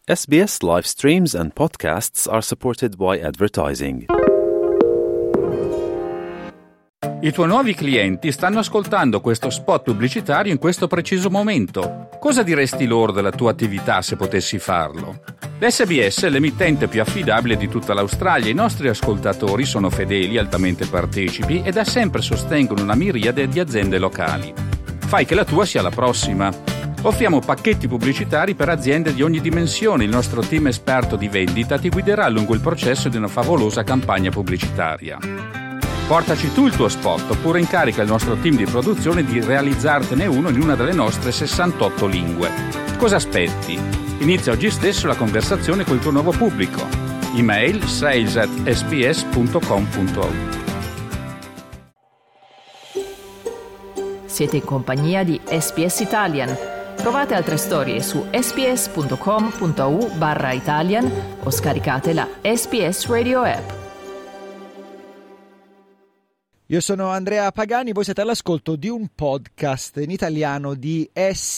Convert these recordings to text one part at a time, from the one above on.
SBS live streams and podcasts are supported by advertising. I tuoi nuovi clienti stanno ascoltando questo spot pubblicitario in questo preciso momento. Cosa diresti loro della tua attività se potessi farlo? L'SBS è l'emittente più affidabile di tutta l'Australia. I nostri ascoltatori sono fedeli, altamente partecipi e da sempre sostengono una miriade di aziende locali. Fai che la tua sia la prossima. Offriamo pacchetti pubblicitari per aziende di ogni dimensione. Il nostro team esperto di vendita ti guiderà lungo il processo di una favolosa campagna pubblicitaria. Portaci tu il tuo spot oppure incarica il nostro team di produzione di realizzartene uno in una delle nostre 68 lingue. Cosa aspetti? Inizia oggi stesso la conversazione col tuo nuovo pubblico. Email sales@sbs.com.au. Siete in compagnia di SBS Italian. Trovate altre storie su sbs.com.au/Italian o scaricate la SBS Radio app. Io sono Andrea Pagani, voi siete all'ascolto di un podcast in italiano di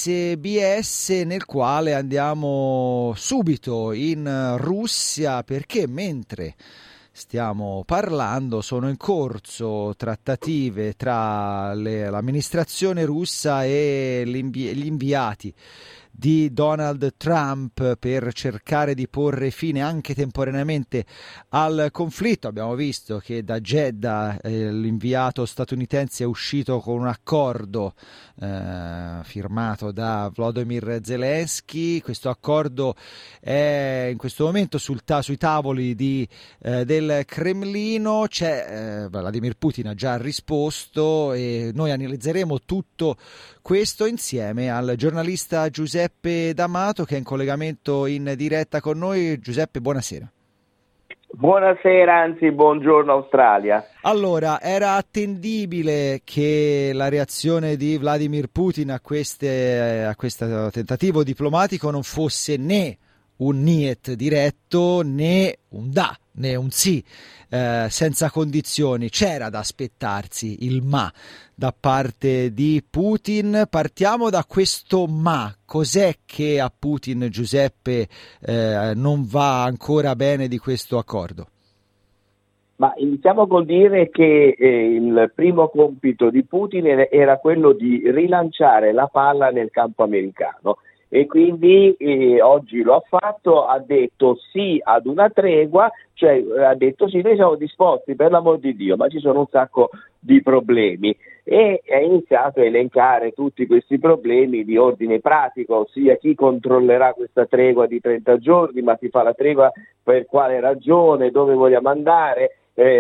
SBS nel quale andiamo subito in Russia perché mentre stiamo parlando sono in corso trattative tra l'amministrazione russa e gli inviati di Donald Trump per cercare di porre fine anche temporaneamente al conflitto. Abbiamo visto che da Jeddah l'inviato statunitense è uscito con un accordo firmato da Volodymyr Zelensky. Questo accordo è in questo momento sui tavoli del Cremlino. Vladimir Putin ha già risposto e noi analizzeremo tutto questo insieme al giornalista Giuseppe D'Amato che è in collegamento in diretta con noi. Giuseppe, buonasera. Buonasera, anzi buongiorno Australia. Allora, era attendibile che la reazione di Vladimir Putin a questo tentativo diplomatico non fosse né un niet diretto né un da, né un sì, senza condizioni. C'era da aspettarsi il ma da parte di Putin. Partiamo da questo ma. Cos'è che a Putin, Giuseppe, non va ancora bene di questo accordo? Ma iniziamo col dire che il primo compito di Putin era quello di rilanciare la palla nel campo americano. E quindi oggi lo ha fatto, ha detto sì ad una tregua, cioè ha detto sì, noi siamo disposti per l'amor di Dio, ma ci sono un sacco di problemi e ha iniziato a elencare tutti questi problemi di ordine pratico, ossia chi controllerà questa tregua di 30 giorni, ma si fa la tregua per quale ragione, dove vogliamo andare.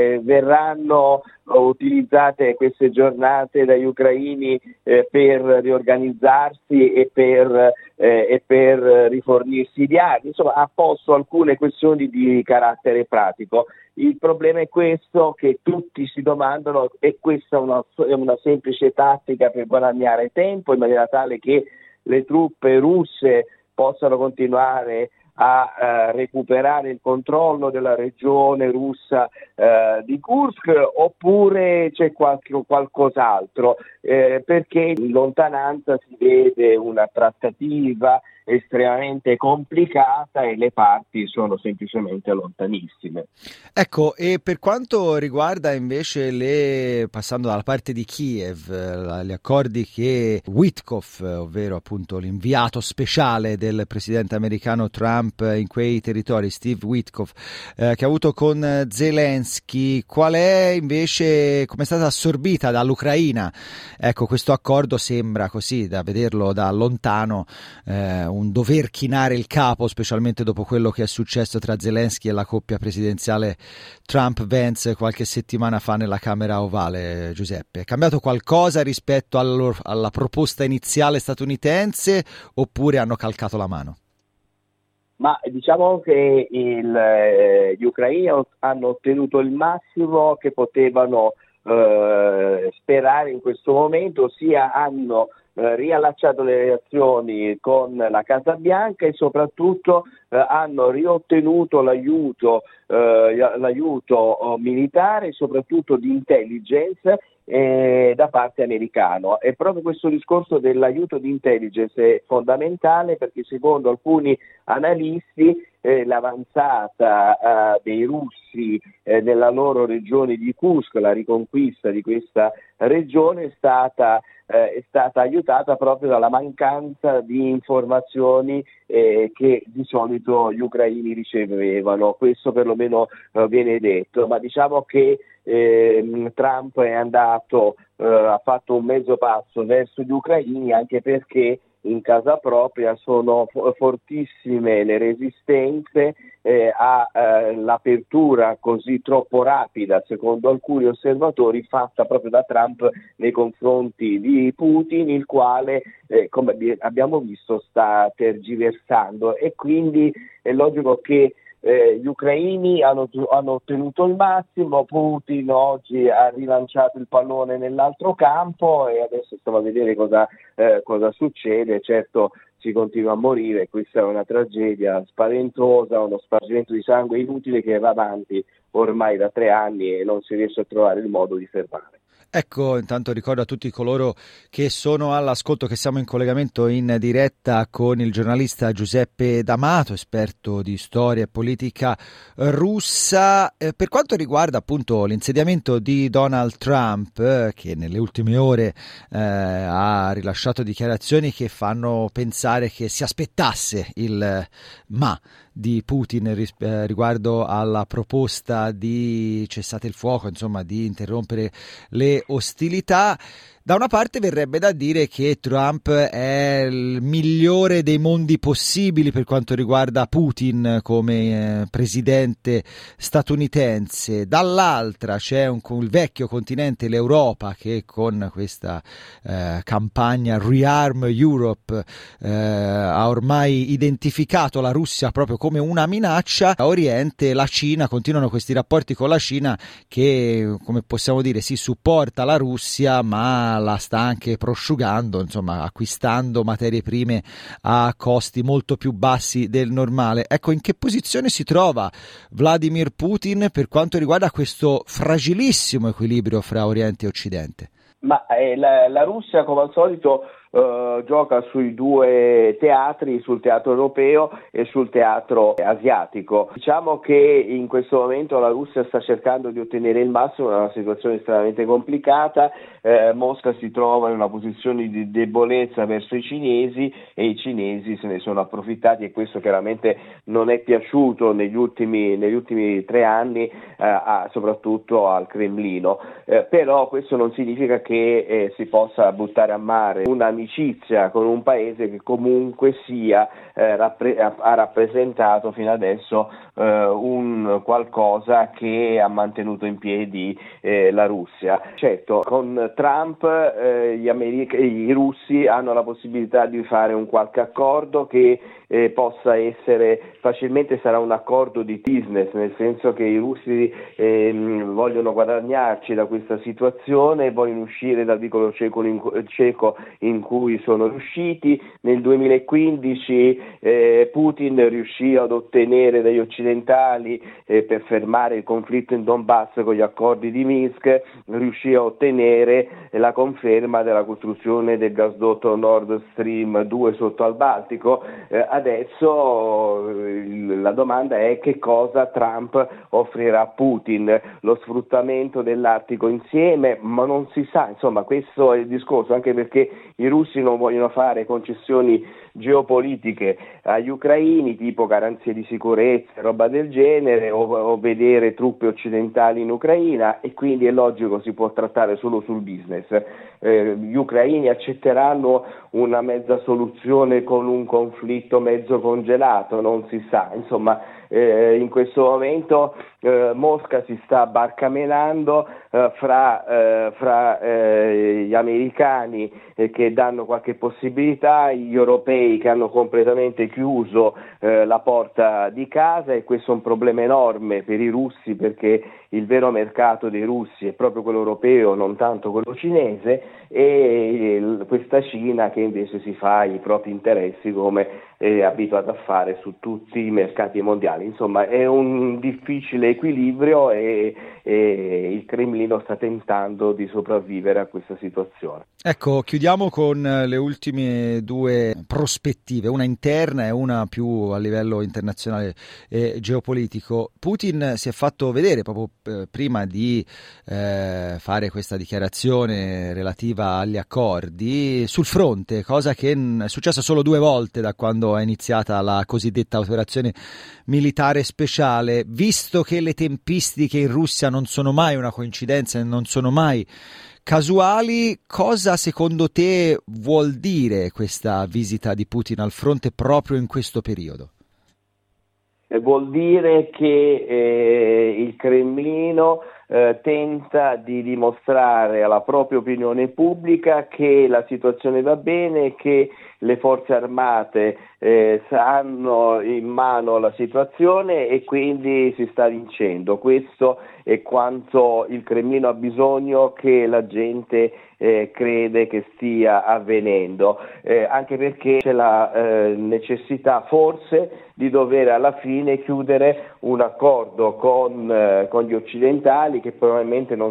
Verranno utilizzate queste giornate dagli ucraini per riorganizzarsi e per rifornirsi di armi. Insomma, ha posto alcune questioni di carattere pratico. Il problema è questo, che tutti si domandano: è questa è una semplice tattica per guadagnare tempo in maniera tale che le truppe russe possano continuare a recuperare il controllo della regione russa di Kursk, oppure c'è qualcos'altro, perché in lontananza si vede una trattativa estremamente complicata e le parti sono semplicemente lontanissime. Ecco, e per quanto riguarda invece passando dalla parte di Kiev, gli accordi che Witkoff, ovvero appunto l'inviato speciale del presidente americano Trump in quei territori, Steve Witkoff, che ha avuto con Zelensky, come è stata assorbita dall'Ucraina? Ecco, questo accordo sembra, così da vederlo da lontano, un dover chinare il capo, specialmente dopo quello che è successo tra Zelensky e la coppia presidenziale Trump-Vance qualche settimana fa nella Camera Ovale. Giuseppe, è cambiato qualcosa rispetto alla proposta iniziale statunitense oppure hanno calcato la mano? Ma diciamo che gli ucraini hanno ottenuto il massimo che potevano sperare in questo momento, ossia hanno riallacciato le relazioni con la Casa Bianca e soprattutto hanno riottenuto l'aiuto militare, soprattutto di intelligence, da parte americana. E proprio questo discorso dell'aiuto di intelligence è fondamentale, perché secondo alcuni analisti l'avanzata dei russi nella loro regione di Kursk, la riconquista di questa regione è stata aiutata proprio dalla mancanza di informazioni che di solito gli ucraini ricevevano. Questo perlomeno viene detto, ma diciamo che Trump è andato, ha fatto un mezzo passo verso gli ucraini, anche perché in casa propria sono fortissime le resistenze all'apertura così troppo rapida, secondo alcuni osservatori, fatta proprio da Trump nei confronti di Putin, il quale, come abbiamo visto, sta tergiversando, e quindi è logico che gli ucraini hanno ottenuto il massimo. Putin oggi ha rilanciato il pallone nell'altro campo e adesso stiamo a vedere cosa succede. Certo, si continua a morire, questa è una tragedia spaventosa, uno spargimento di sangue inutile che va avanti ormai da 3 anni e non si riesce a trovare il modo di fermare. Ecco, intanto ricordo a tutti coloro che sono all'ascolto che siamo in collegamento in diretta con il giornalista Giuseppe D'Amato, esperto di storia e politica russa. Per quanto riguarda appunto l'insediamento di Donald Trump, che nelle ultime ore ha rilasciato dichiarazioni che fanno pensare che si aspettasse il ma di Putin riguardo alla proposta di cessate il fuoco, insomma di interrompere le ostilità. Da una parte verrebbe da dire che Trump è il migliore dei mondi possibili per quanto riguarda Putin come presidente statunitense, dall'altra c'è il vecchio continente, l'Europa, che con questa campagna Rearm Europe ha ormai identificato la Russia proprio come una minaccia. A Oriente la Cina, continuano questi rapporti con la Cina che, come possiamo dire, si supporta la Russia ma la sta anche prosciugando, insomma acquistando materie prime a costi molto più bassi del normale. Ecco, in che posizione si trova Vladimir Putin per quanto riguarda questo fragilissimo equilibrio fra Oriente e Occidente? Ma la Russia, come al solito, gioca sui 2 teatri, sul teatro europeo e sul teatro asiatico. Diciamo che in questo momento la Russia sta cercando di ottenere il massimo, è una situazione estremamente complicata. Mosca si trova in una posizione di debolezza verso i cinesi e i cinesi se ne sono approfittati, e questo chiaramente non è piaciuto negli ultimi 3 anni, soprattutto al Cremlino. Però questo non significa che si possa buttare a mare un'amicizia con un paese che comunque sia ha rappresentato fino adesso un qualcosa che ha mantenuto in piedi la Russia. Certo, con Trump i russi hanno la possibilità di fare un qualche accordo che possa essere facilmente, sarà un accordo di business, nel senso che i russi vogliono guadagnarci da questa situazione, vogliono uscire dal vicolo cieco in cui sono riusciti. Nel 2015 Putin riuscì ad ottenere dagli occidentali, per fermare il conflitto in Donbass con gli accordi di Minsk, riuscì a ottenere la conferma della costruzione del gasdotto Nord Stream 2 sotto al Baltico. Adesso la domanda è che cosa Trump offrirà a Putin: lo sfruttamento dell'Artico insieme, ma non si sa, insomma questo è il discorso, anche perché i russi non vogliono fare concessioni geopolitiche agli ucraini, tipo garanzie di sicurezza, roba del genere, o vedere truppe occidentali in Ucraina, e quindi è logico, si può trattare solo sul business. Gli ucraini accetteranno una mezza soluzione con un conflitto mezzo congelato, non si sa, insomma in questo momento Mosca si sta barcamenando fra gli americani che danno qualche possibilità, gli europei che hanno completamente chiuso la porta di casa, e questo è un problema enorme per i russi, perché il vero mercato dei russi è proprio quello europeo, non tanto quello cinese, e questa Cina che invece si fa i propri interessi, come abituato a fare su tutti i mercati mondiali. Insomma, è un difficile equilibrio e il Cremlino sta tentando di sopravvivere a questa situazione. Ecco, chiudiamo con le ultime due prospettive, una interna e una più a livello internazionale e geopolitico. Putin si è fatto vedere proprio prima di fare questa dichiarazione relativa agli accordi sul fronte, cosa che è successa solo 2 volte da quando è iniziata la cosiddetta operazione militare speciale. Visto che le tempistiche in Russia non sono mai una coincidenza e non sono mai casuali, cosa secondo te vuol dire questa visita di Putin al fronte proprio in questo periodo? Vuol dire che il Cremlino tenta di dimostrare alla propria opinione pubblica che la situazione va bene, che le forze armate hanno in mano la situazione e quindi si sta vincendo. Questo è quanto il Cremlino ha bisogno che la gente crede che stia avvenendo, anche perché c'è la necessità forse di dover alla fine chiudere un accordo con gli occidentali, che probabilmente non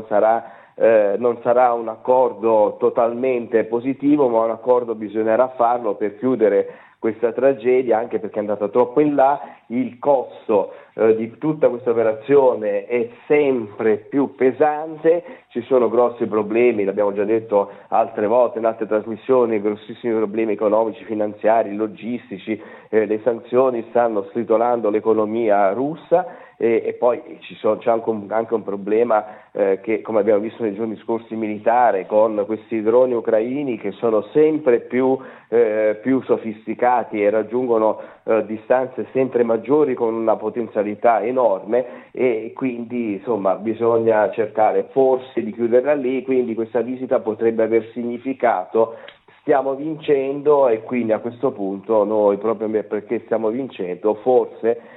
sarà un accordo totalmente positivo, ma un accordo bisognerà farlo per chiudere questa tragedia, anche perché è andata troppo in là. Il costo di tutta questa operazione è sempre più pesante, ci sono grossi problemi, l'abbiamo già detto altre volte in altre trasmissioni, grossissimi problemi economici, finanziari, logistici, le sanzioni stanno stritolando l'economia russa. E poi c'è anche un problema che, come abbiamo visto nei giorni scorsi, militare, con questi droni ucraini che sono sempre più sofisticati e raggiungono distanze sempre maggiori con una potenzialità enorme, e quindi insomma bisogna cercare forse di chiuderla lì. Quindi questa visita potrebbe aver significato: stiamo vincendo, e quindi a questo punto noi, proprio perché stiamo vincendo, forse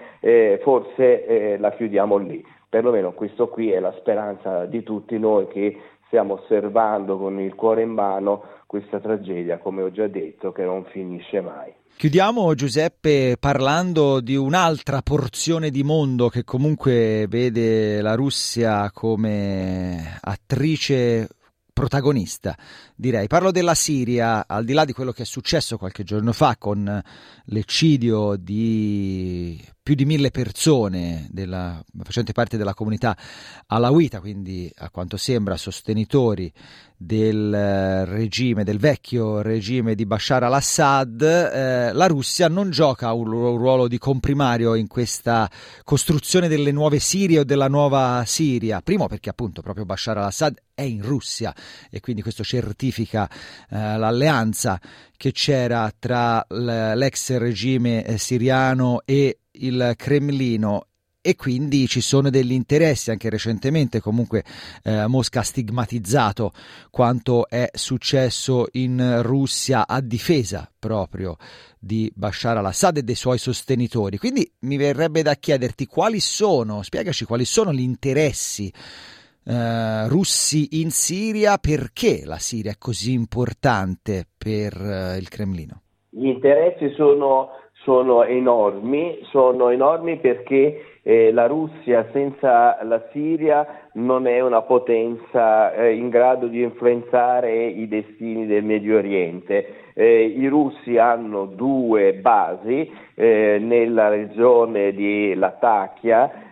la chiudiamo lì. Perlomeno questo qui è la speranza di tutti noi che stiamo osservando con il cuore in mano questa tragedia, come ho già detto, che non finisce mai. Chiudiamo, Giuseppe, parlando di un'altra porzione di mondo che comunque vede la Russia come attrice protagonista, direi. Parlo della Siria, al di là di quello che è successo qualche giorno fa con l'eccidio di più di 1.000 persone facenti parte della comunità alawita, quindi a quanto sembra sostenitori del vecchio regime di Bashar al-Assad. La Russia non gioca un ruolo di comprimario in questa costruzione delle nuove Sirie o della nuova Siria, primo perché appunto proprio Bashar al-Assad è in Russia e quindi questo certifica l'alleanza che c'era tra l'ex regime siriano e il Cremlino, e quindi ci sono degli interessi. Anche recentemente comunque Mosca ha stigmatizzato quanto è successo in Russia a difesa proprio di Bashar al-Assad e dei suoi sostenitori. Quindi mi verrebbe da chiederti spiegaci quali sono gli interessi russi in Siria, perché la Siria è così importante per il Cremlino. Gli interessi sono enormi perché la Russia senza la Siria non è una potenza in grado di influenzare i destini del Medio Oriente. I russi hanno 2 basi nella regione di Latakia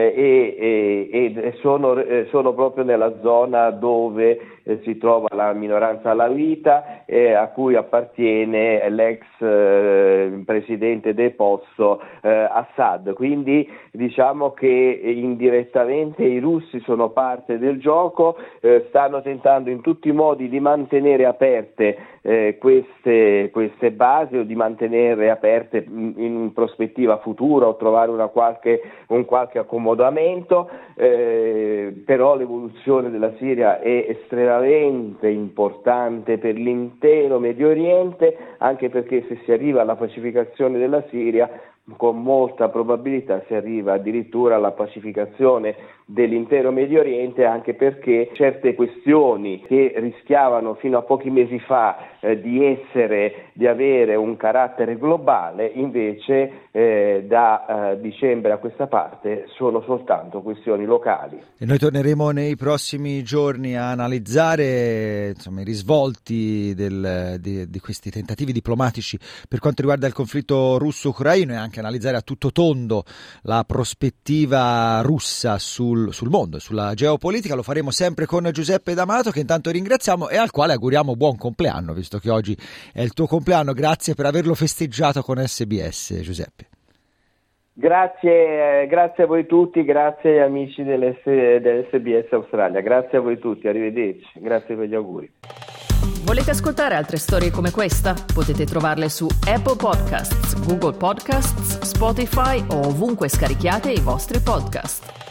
e sono proprio nella zona dove si trova la minoranza alawita, a cui appartiene l'ex presidente deposto Assad. Quindi diciamo che indirettamente i russi sono parte del gioco, stanno tentando in tutti i modi di mantenere aperte queste basi, o di mantenere aperte in prospettiva futura, o trovare un qualche accomodamento, però l'evoluzione della Siria è estremamente importante per l'intero Medio Oriente, anche perché se si arriva alla pacificazione della Siria, con molta probabilità si arriva addirittura alla pacificazione dell'intero Medio Oriente, anche perché certe questioni che rischiavano fino a pochi mesi fa di avere un carattere globale, invece da dicembre a questa parte sono soltanto questioni locali. E noi torneremo nei prossimi giorni a analizzare i risvolti di questi tentativi diplomatici per quanto riguarda il conflitto russo-ucraino e anche analizzare a tutto tondo la prospettiva russa sul mondo e sulla geopolitica. Lo faremo sempre con Giuseppe D'Amato, che intanto ringraziamo e al quale auguriamo buon compleanno, visto che oggi è il tuo compleanno. Grazie per averlo festeggiato con SBS, Giuseppe. Grazie a voi tutti, grazie agli amici dell'SBS Australia, grazie a voi tutti, arrivederci, grazie per gli auguri. Volete ascoltare altre storie come questa? Potete trovarle su Apple Podcasts, Google Podcasts, Spotify o ovunque scarichiate i vostri podcast.